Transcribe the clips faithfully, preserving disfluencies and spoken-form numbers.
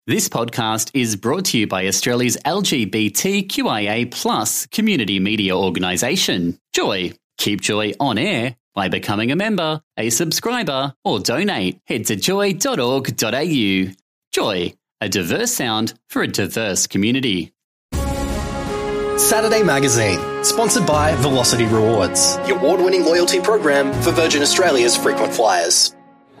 This podcast is brought to you by Australia's L G B T Q I A plus community media organisation, Joy. Keep Joy on air by becoming a member, a subscriber, or donate. Head to joy dot org dot a u. Joy, a diverse sound for a diverse community. Saturday Magazine, sponsored by Velocity Rewards, the award-winning loyalty program for Virgin Australia's frequent flyers.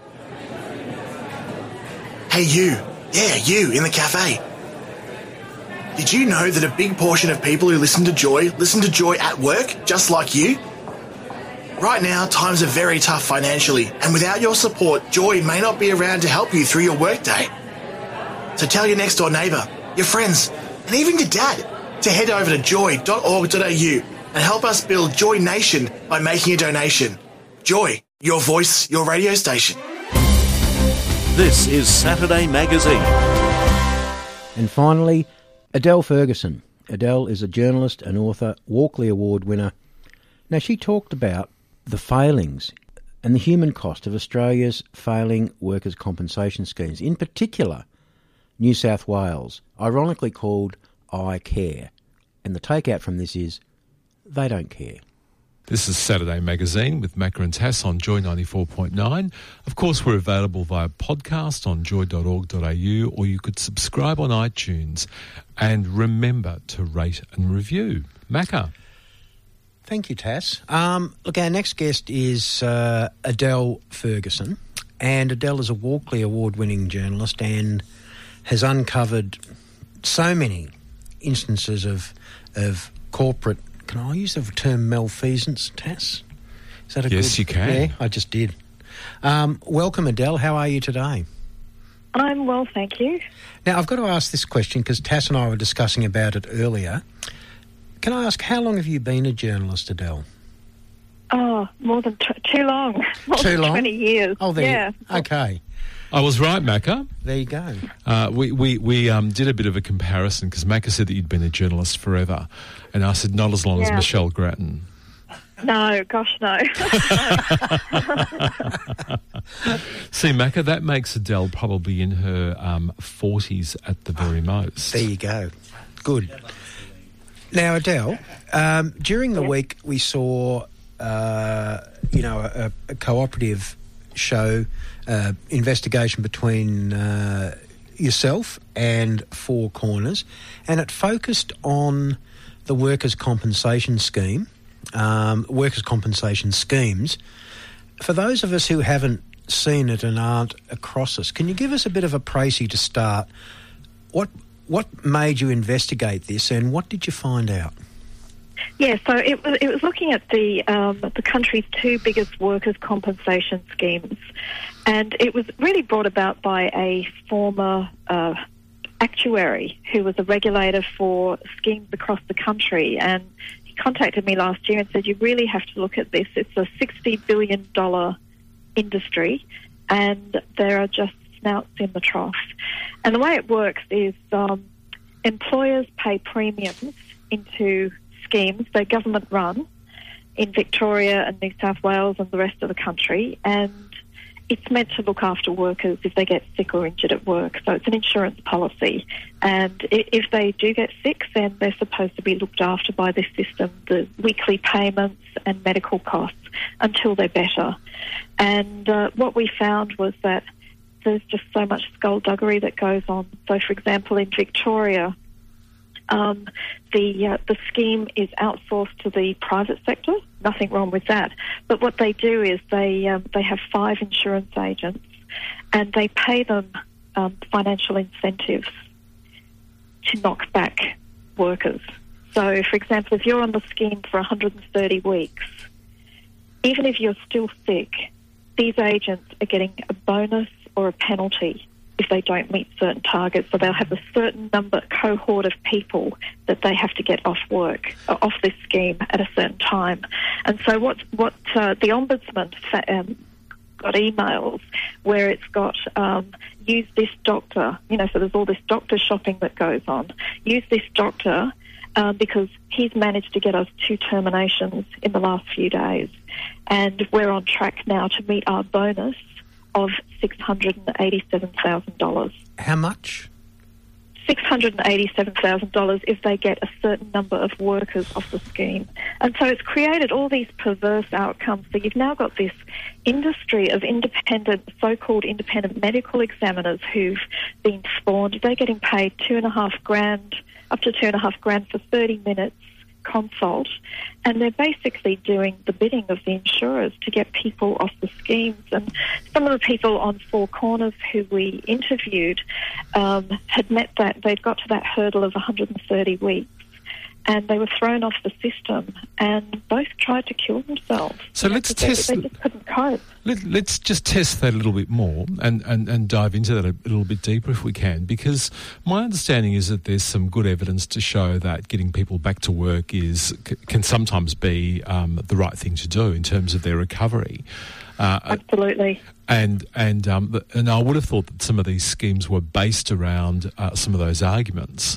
Hey you, yeah you in the cafe. Did you know that a big portion of people who listen to Joy listen to Joy at work, just like you? Right now, times are very tough financially, and without your support, Joy may not be around to help you through your workday. So tell your next door neighbour, your friends, and even your dad to head over to joy dot org dot a u and help us build Joy Nation by making a donation. Joy, your voice, your radio station. This is Saturday Magazine. And finally, Adele Ferguson. Adele is a journalist and author, Walkley Award winner. Now, she talked about the failings and the human cost of Australia's failing workers' compensation schemes, in particular New South Wales, ironically called I Care. And the takeout from this is they don't care. This is Saturday Magazine with Macca and Tass on Joy ninety-four point nine. Of course, we're available via podcast on joy dot org dot a u, or you could subscribe on iTunes. And remember to rate and review. Macca. Thank you, Tass. Um, look, our next guest is uh, Adele Ferguson. And Adele is a Walkley Award-winning journalist and has uncovered so many instances of of corporate, can I use the term malfeasance, Tass? Is that a yes, good... you can. Yeah, I just did. Um, welcome, Adele. How are you today? I'm well, thank you. Now, I've got to ask this question because Tass and I were discussing about it earlier. Can I ask, how long have you been a journalist, Adele? Oh, more than t- too long. More too than long? twenty years. Oh, there. Yeah. Okay. I was right, Macca. There you go. Uh, we we, we um, did a bit of a comparison because Macca said that you'd been a journalist forever. And I said, not as long as Yeah. Michelle Grattan. No, gosh, no. See, Macca, that makes Adele probably in her um, forties at the very most. There you go. Good. Now, Adele, um, during the Yeah. week we saw, uh, you know, a, a cooperative show, uh, investigation between uh, yourself and Four Corners, and it focused on the workers' compensation scheme, um, workers' compensation schemes. For those of us who haven't seen it and aren't across us, can you give us a bit of a précis to start? What what made you investigate this, and what did you find out? Yeah, so it was, it was looking at the um, the country's two biggest workers' compensation schemes, and it was really brought about by a former uh, actuary who was a regulator for schemes across the country, and he contacted me last year and said, you really have to look at this. It's a sixty billion dollars industry, and there are just snouts in the trough. And the way it works is um, employers pay premiums into schemes. They're government run in Victoria and New South Wales and the rest of the country, and it's meant to look after workers if they get sick or injured at work. So it's an insurance policy, and if they do get sick, then they're supposed to be looked after by this system, the weekly payments and medical costs until they're better. And uh, what we found was that there's just so much skullduggery that goes on. So, for example, in Victoria, Um, the uh, the scheme is outsourced to the private sector. Nothing wrong with that. But what they do is they um, they have five insurance agents, and they pay them um, financial incentives to knock back workers. So, for example, if you're on the scheme for one hundred thirty weeks, even if you're still sick, these agents are getting a bonus or a penalty if they don't meet certain targets. So they'll have a certain number, cohort of people that they have to get off work, uh, off this scheme at a certain time. And so what, what uh, the Ombudsman um, got emails where it's got, um, use this doctor, you know, so there's all this doctor shopping that goes on. Use this doctor um, because he's managed to get us two terminations in the last few days. And we're on track now to meet our bonus of six hundred eighty-seven thousand dollars. How much? six hundred eighty-seven thousand dollars if they get a certain number of workers off the scheme. And so it's created all these perverse outcomes. So you've now got this industry of independent, so-called independent medical examiners who've been spawned. They're getting paid two and a half grand, up to two and a half grand for thirty minutes consult, and they're basically doing the bidding of the insurers to get people off the schemes. And some of the people on Four Corners who we interviewed um, had met that, they'd got to that hurdle of one hundred thirty weeks, and they were thrown off the system, and both tried to kill themselves. So let's they, test... They just couldn't cope. Let, let's just test that a little bit more and, and, and dive into that a little bit deeper if we can, because my understanding is that there's some good evidence to show that getting people back to work is can sometimes be um, the right thing to do in terms of their recovery. Uh, Absolutely. And and um, and I would have thought that some of these schemes were based around uh, some of those arguments.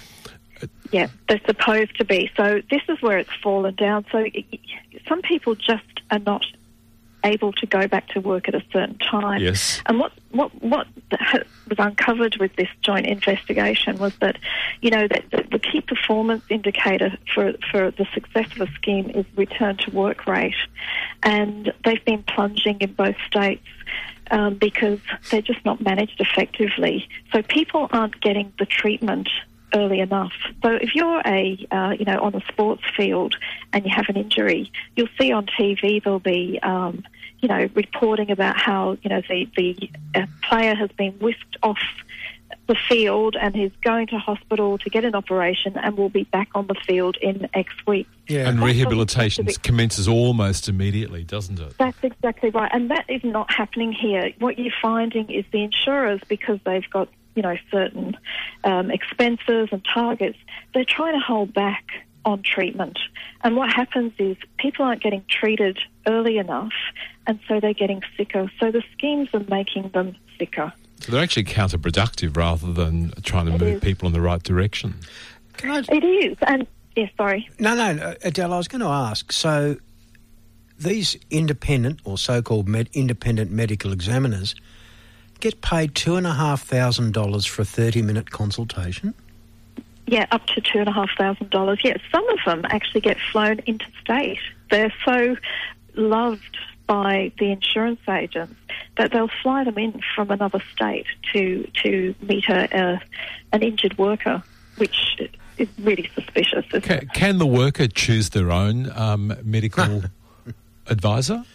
Yeah, they're supposed to be. So this is where it's fallen down. So it, some people just are not able to go back to work at a certain time. Yes. And what what what was uncovered with this joint investigation was that, you know, that the, the key performance indicator for for the success of a scheme is return to work rate, and they've been plunging in both states um, because they're just not managed effectively. So people aren't getting the treatment early enough. So if you're a, uh, you know, on a sports field and you have an injury, you'll see on T V there'll be, um, you know, reporting about how, you know, the, the uh, player has been whisked off the field and is going to hospital to get an operation and will be back on the field in X weeks. Yeah. And That rehabilitation be- commences almost immediately, doesn't it? That's exactly right. And that is not happening here. What you're finding is the insurers, because they've got, you know, certain um, expenses and targets, they're trying to hold back on treatment. And what happens is people aren't getting treated early enough, and so they're getting sicker. So the schemes are making them sicker. So they're actually counterproductive rather than trying to It move is. people in the right direction. Can I? It is. And, yeah, sorry. No, no, Adele, I was going to ask, so these independent or so-called med- independent medical examiners get paid two and a half thousand dollars for a thirty-minute consultation? Yeah, up to two and a half thousand dollars. Yeah, some of them actually get flown interstate. They're so loved by the insurance agents that they'll fly them in from another state to to meet a, a an injured worker, which is really suspicious. Isn't Can, it? can the worker choose their own um, medical advisor?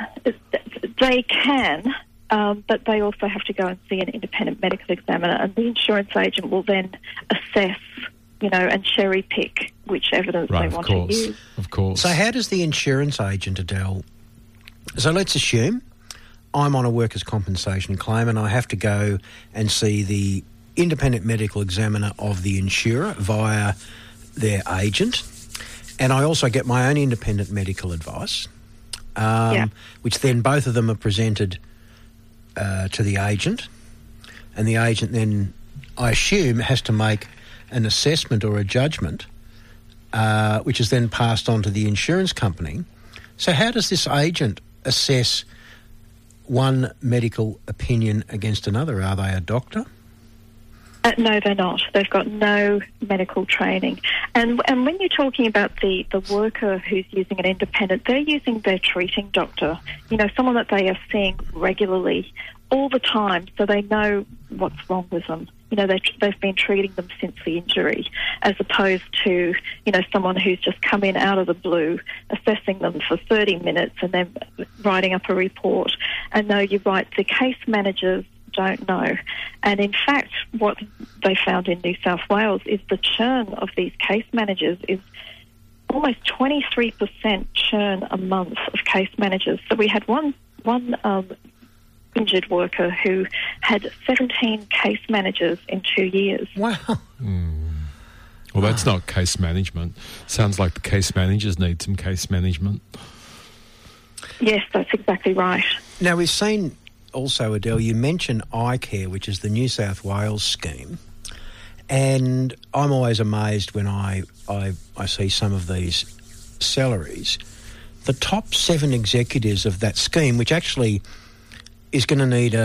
They can. Um, but they also have to go and see an independent medical examiner, and the insurance agent will then assess, you know, and cherry pick which evidence Right, they of want course, to use. of course. So how does the insurance agent, Adele... So let's assume I'm on a workers' compensation claim and I have to go and see the independent medical examiner of the insurer via their agent, and I also get my own independent medical advice, um, Yeah. which then both of them are presented uh, to the agent, and the agent then, I assume, has to make an assessment or a judgment, uh, which is then passed on to the insurance company. So how does this agent assess one medical opinion against another? Are they a doctor? Uh, no, they're not. They've got no medical training. And and when you're talking about the, the worker who's using an independent, they're using their treating doctor, you know, someone that they are seeing regularly all the time, so they know what's wrong with them. You know, they, they've been treating them since the injury, as opposed to, you know, someone who's just come in out of the blue, assessing them for thirty minutes and then writing up a report. And no, you're right, the case managers don't know. And in fact, what they found in New South Wales is the churn of these case managers is almost twenty-three percent churn a month of case managers. So we had one one um, injured worker who had seventeen case managers in two years. Wow. Well, that's not case management. Sounds like the case managers need some case management. Yes, that's exactly right. Now, we've seen also, Adele, you mentioned iCare, which is the New South Wales scheme, and I'm always amazed when I, I, I see some of these salaries. The top seven executives of that scheme, which actually is going to need a,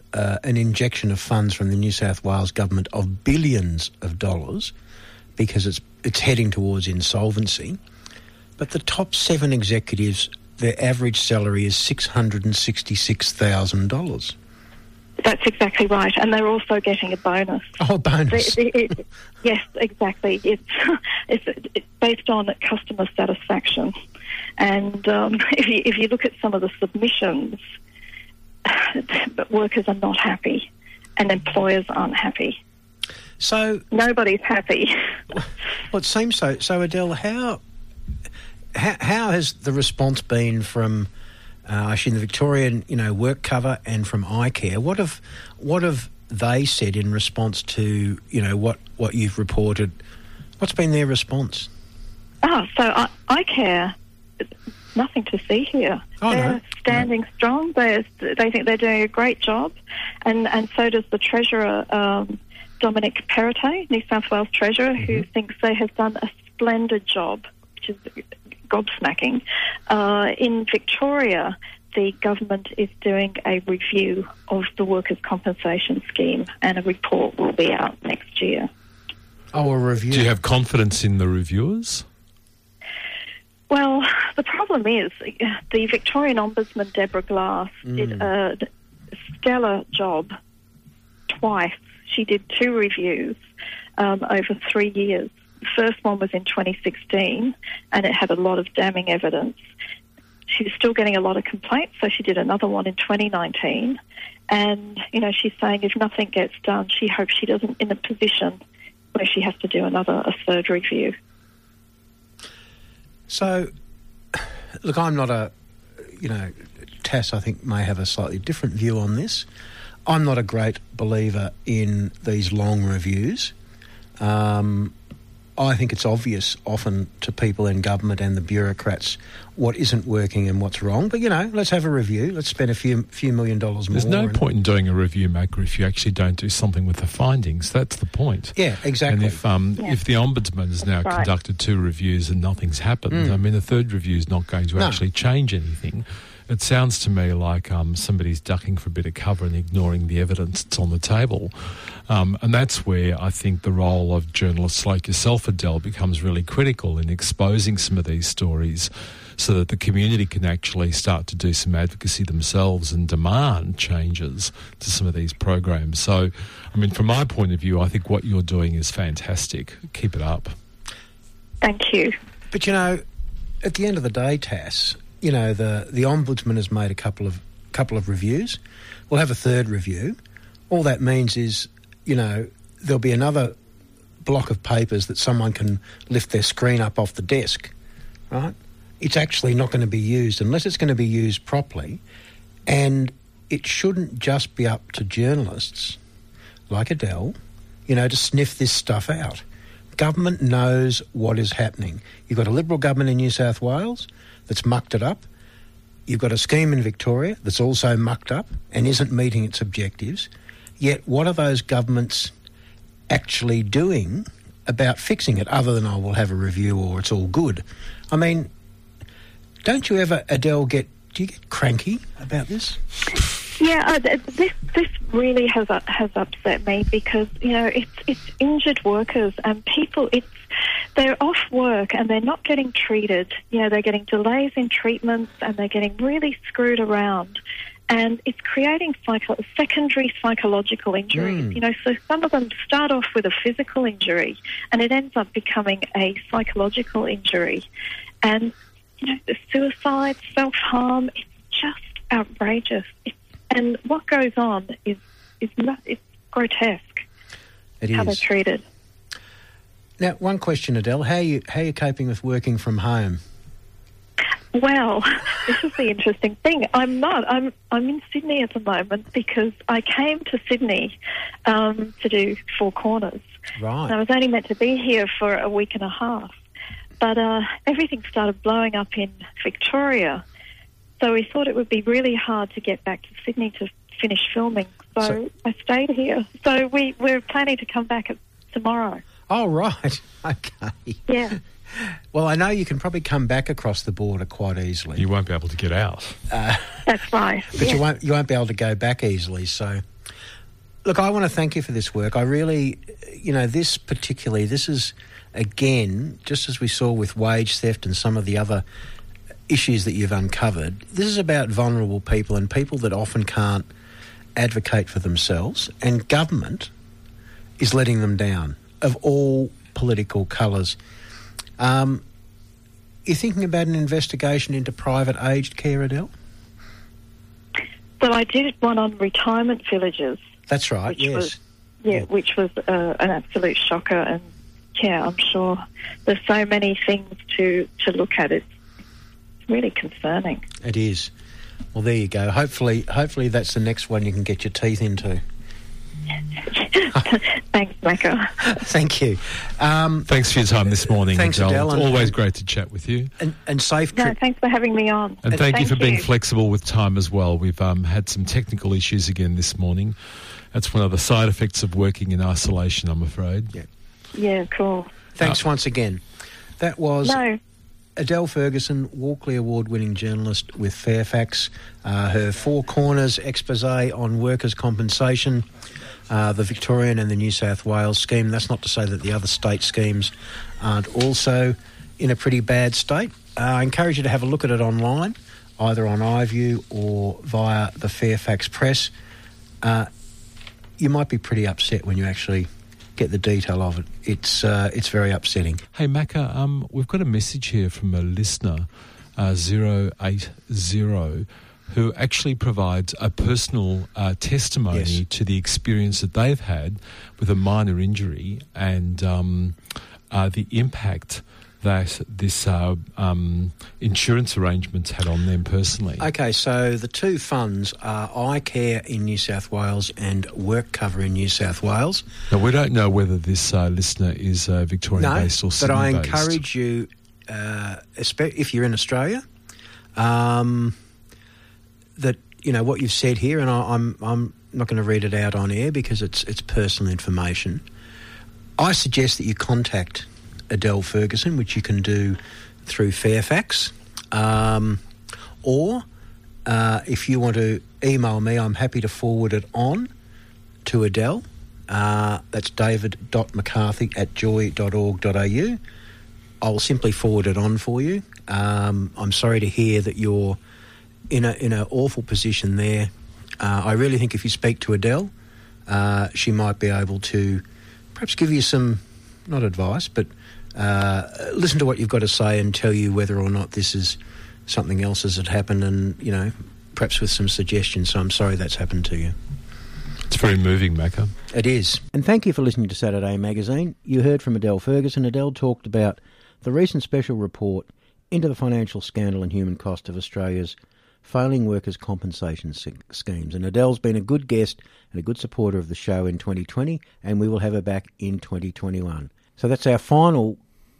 uh, an injection of funds from the New South Wales government of billions of dollars because it's it's heading towards insolvency. But the top seven executives, their average salary is six hundred sixty-six thousand dollars. That's exactly right, and they're also getting a bonus. Oh, a bonus. It, it, it, yes, exactly. It's, it's it's based on customer satisfaction, and um, if you if you look at some of the submissions, workers are not happy, and employers aren't happy. So nobody's happy. Well, it seems so. So Adele, how how, how has the response been from? Uh, actually, the Victorian, you know, work cover and from iCare, what have what have they said in response to, you know, what, what you've reported? What's been their response? Oh, so I, iCare, nothing to see here. Oh, they're no. standing no. strong. They they think they're doing a great job, and and so does the Treasurer, um, Dominic Perrottet, New South Wales Treasurer, mm-hmm. who thinks they have done a splendid job, which is gobsmacking. Uh, in Victoria, the government is doing a review of the workers' compensation scheme, and a report will be out next year. Oh, a review. Do you have confidence in the reviewers? Well, the problem is the Victorian Ombudsman, Deborah Glass, mm. did a stellar job twice. She did two reviews um, over three years. The first one was in twenty sixteen, and it had a lot of damning evidence. She was still getting a lot of complaints, so she did another one in twenty nineteen. And, you know, she's saying if nothing gets done, she hopes she doesn't in a position where she has to do another, a third review. So, look, I'm not a, you know, Tass, I think, may have a slightly different view on this. I'm not a great believer in these long reviews. Um... I think it's obvious often to people in government and the bureaucrats what isn't working and what's wrong. But, you know, let's have a review. Let's spend a few few million dollars more. There's no point in doing a review, Maker, if you actually don't do something with the findings. That's the point. Yeah, exactly. And if um, yeah. if the Ombudsman has now right. conducted two reviews and nothing's happened, mm. I mean, the third review is not going to no. actually change anything. It sounds to me like um, somebody's ducking for a bit of cover and ignoring the evidence that's on the table. Um, and that's where I think the role of journalists like yourself, Adele, becomes really critical in exposing some of these stories so that the community can actually start to do some advocacy themselves and demand changes to some of these programs. So, I mean, from my point of view, I think what you're doing is fantastic. Keep it up. Thank you. But, you know, at the end of the day, Tass, you know, the, the Ombudsman has made a couple of couple of reviews. We'll have a third review. All that means is, you know, there'll be another block of papers that someone can lift their screen up off the desk, right? It's actually not going to be used unless it's going to be used properly. And it shouldn't just be up to journalists like Adele, you know, to sniff this stuff out. Government knows what is happening. You've got a Liberal government in New South Wales that's mucked it up. You've got a scheme in Victoria that's also mucked up and isn't meeting its objectives. Yet what are those governments actually doing about fixing it other than, oh, we'll have a review or it's all good? I mean, don't you ever, Adele, get, do you get cranky about this? Yeah, uh, this this really has uh, has upset me because, you know, it's it's injured workers and people, it's they're off work and they're not getting treated. You know, they're getting delays in treatments and they're getting really screwed around. And it's creating psycho- secondary psychological injuries. Mm. You know, so some of them start off with a physical injury and it ends up becoming a psychological injury. And, you know, the suicide, self-harm, it's just outrageous. It's, and what goes on is is not, it's grotesque. It how is. they're treated. Now, one question, Adele. How are you, how are you coping with working from home? Well, this is the interesting thing. I'm not. I'm I'm in Sydney at the moment because I came to Sydney um, to do Four Corners. Right. And I was only meant to be here for a week and a half. But uh, everything started blowing up in Victoria. So we thought it would be really hard to get back to Sydney to finish filming. So, so I stayed here. So we, we're planning to come back tomorrow. Oh, right. Okay. Yeah. Well, I know you can probably come back across the border quite easily. You won't be able to get out. Uh, That's right. But yeah. you won't you won't be able to go back easily, so... look, I want to thank you for this work. I really, you know, this particularly, this is, again, just as we saw with wage theft and some of the other issues that you've uncovered, this is about vulnerable people and people that often can't advocate for themselves, and government is letting them down, of all political colours. Um, you're thinking about an investigation into private aged care, Adele? Well, I did one on retirement villages. That's right, which yes. Was, yeah, yeah, which was uh, an absolute shocker. And, yeah, I'm sure there's so many things to, to look at. It's really concerning. It is. Well, there you go. Hopefully, hopefully that's the next one you can get your teeth into. Thanks, Macca. Thank you. Um, thanks for your time this morning, thanks, Adele. Adele. It's always great to chat with you. And, and safe No, trip. thanks for having me on. And, and thank, thank you for you. being flexible with time as well. We've um, had some technical issues again this morning. That's one of the side effects of working in isolation, I'm afraid. Yeah, yeah cool. Thanks uh, once again. That was... No. Adele Ferguson, Walkley Award-winning journalist with Fairfax. Uh, her Four Corners expose on workers' compensation, uh, the Victorian and the New South Wales scheme. That's not to say that the other state schemes aren't also in a pretty bad state. Uh, I encourage you to have a look at it online, either on iView or via the Fairfax Press. Uh, you might be pretty upset when you actually get the detail of it. It's uh, it's very upsetting. Hey, Macca, um, we've got a message here from a listener, uh, zero eight zero, who actually provides a personal uh, testimony yes. to the experience that they've had with a minor injury and um, uh, the impact that this uh, um, insurance arrangements had on them personally. Okay, so the two funds are iCare in New South Wales and Work Cover in New South Wales. Now, we don't know whether this uh, listener is uh, Victorian-based no, or Sydney-based. But I encourage you, uh, if you're in Australia, um, that, you know, what you've said here, and I, I'm I'm not going to read it out on air because it's it's personal information. I suggest that you contact Adele Ferguson, which you can do through Fairfax, um, or uh, if you want to email me, I'm happy to forward it on to Adele. Uh, that's david dot mccarthy at joy dot org dot a u. I'll simply forward it on for you. Um, I'm sorry to hear that you're in a in an awful position there. Uh, I really think if you speak to Adele, uh, she might be able to perhaps give you some, not advice, but uh, listen to what you've got to say and tell you whether or not this is something else as it happened, and, you know, perhaps with some suggestions. So I'm sorry that's happened to you. It's very moving, Macca. It is. And thank you for listening to Saturday Magazine. You heard from Adele Ferguson. Adele talked about the recent special report into the financial scandal and human cost of Australia's failing workers' compensation schemes. And Adele's been a good guest and a good supporter of the show in twenty twenty, and we will have her back in twenty twenty-one. So that's our final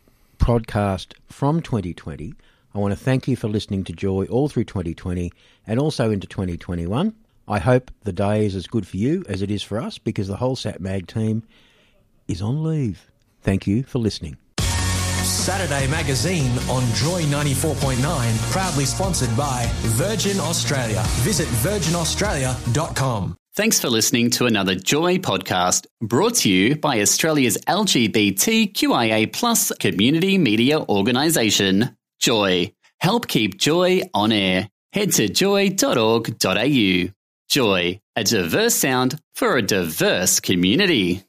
podcast from twenty twenty. I want to thank you for listening to Joy all through twenty twenty and also into twenty twenty-one. I hope the day is as good for you as it is for us, because the whole Sat Mag team is on leave. Thank you for listening. Saturday Magazine on Joy ninety-four point nine, proudly sponsored by Virgin Australia. Visit virgin australia dot com. Thanks for listening to another Joy podcast, brought to you by Australia's L G B T Q I A plus community media organisation, Joy. Help keep Joy on air. Head to joy dot org dot a u. Joy, a diverse sound for a diverse community.